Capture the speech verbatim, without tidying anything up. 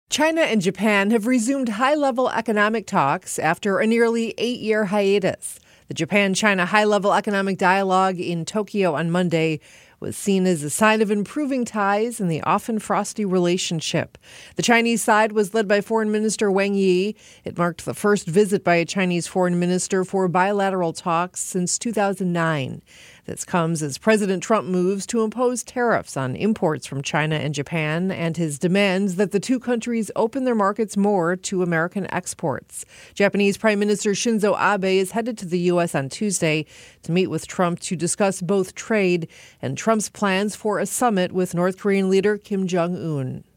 China and Japan have resumed high-level economic talks after a nearly eight-year hiatus. The Japan-China high-level economic dialogue in Tokyo on Monday was seen as a sign of improving ties in the often frosty relationship. The Chinese side was led by Foreign Minister Wang Yi. It marked the first visit by a Chinese foreign minister for bilateral talks since two thousand nine. This comes as President Trump moves to impose tariffs on imports from China and Japan and his demands that the two countries open their markets more to American exports. Japanese Prime Minister Shinzo Abe is headed to the U S on Tuesday to meet with Trump to discuss both trade and Trump's plans for a summit with North Korean leader Kim Jong-un.